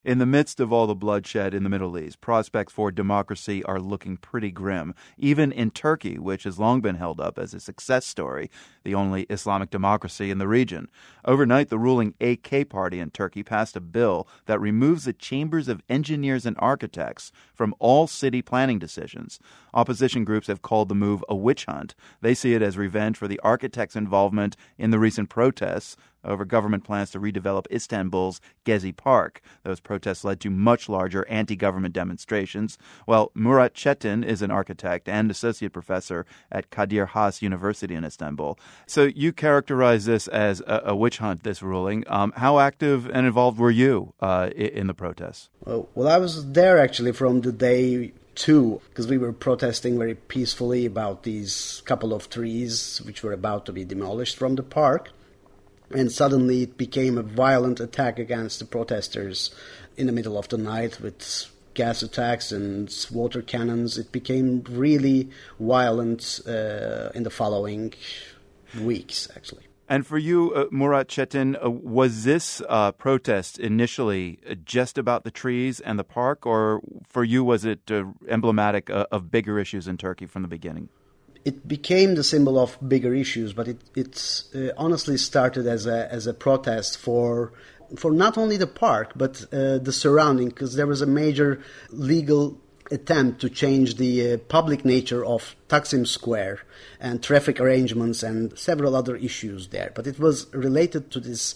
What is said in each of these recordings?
In the midst of all the bloodshed in the Middle East, prospects for democracy are looking pretty grim. Even in Turkey, which has long been held up as a success story, the only Islamic democracy in the region. Overnight, the ruling AK party in Turkey passed a bill that removes the chambers of engineers and architects from all city planning decisions. Opposition groups have called the move a witch hunt. They see it as revenge for the architects' involvement in the recent protests over government plans to redevelop Istanbul's Gezi Park. Those protests led to much larger anti-government demonstrations. Well, Murat Çetin is an architect and associate professor at Kadir Has University in Istanbul. So you characterize this as a witch hunt, this ruling. How active and involved were you in the protests? Well, I was there actually from the day two, because we were protesting very peacefully about these couple of trees which were about to be demolished from the park. And suddenly it became a violent attack against the protesters in the middle of the night with gas attacks and water cannons. It became really violent in the following weeks, actually. And for you, Murat Çetin, was this protest initially just about the trees and the park, or for you was it emblematic of bigger issues in Turkey from the beginning? It became the symbol of bigger issues, but it honestly started as a protest for not only the park but the surrounding, because there was a major legal attempt to change the public nature of Taksim Square and traffic arrangements and several other issues there. But it was related to this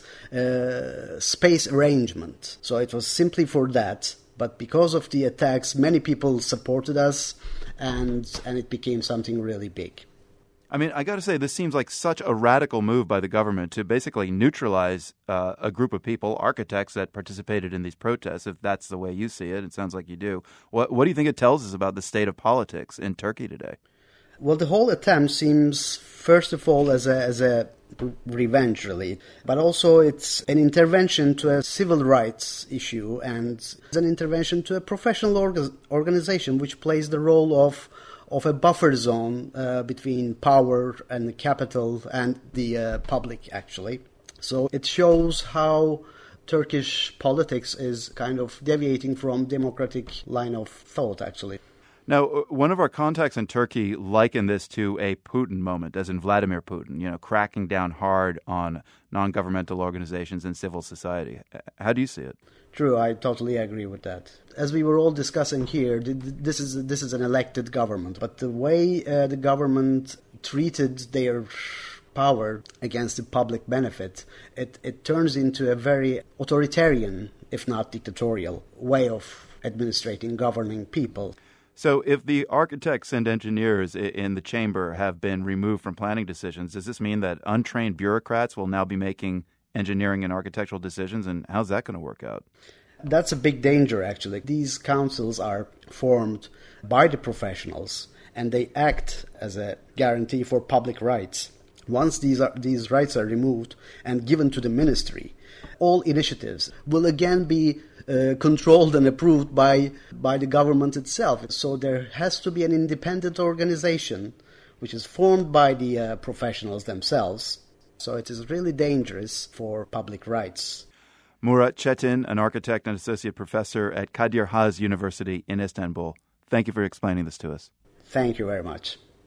space arrangement, so it was simply for that. But because of the attacks, many people supported us, and it became something really big. I mean, I got to say, this seems like such a radical move by the government to basically neutralize a group of people, architects that participated in these protests, if that's the way you see it. It sounds like you do. What do you think it tells us about the state of politics in Turkey today? Well, the whole attempt seems, first of all, as a revenge, really, but also it's an intervention to a civil rights issue, and it's an intervention to a professional organization which plays the role of a buffer zone between power and the capital and the public, actually. So it shows how Turkish politics is kind of deviating from democratic line of thought, actually. Now, one of our contacts in Turkey likened this to a Putin moment, as in Vladimir Putin, cracking down hard on non-governmental organizations and civil society. How do you see it? True, I totally agree with that. As we were all discussing here, this is an elected government, but the way the government treated their power against the public benefit, it turns into a very authoritarian, if not dictatorial, way of administrating, governing people. So if the architects and engineers in the chamber have been removed from planning decisions, does this mean that untrained bureaucrats will now be making engineering and architectural decisions, and how's that going to work out? That's a big danger, actually. These councils are formed by the professionals, and they act as a guarantee for public rights. Once these rights are removed and given to the ministry, all initiatives will again be controlled and approved by the government itself. So there has to be an independent organization which is formed by the professionals themselves. So it is really dangerous for public rights. Murat Çetin, an architect and associate professor at Kadir Has University in Istanbul. Thank you for explaining this to us. Thank you very much.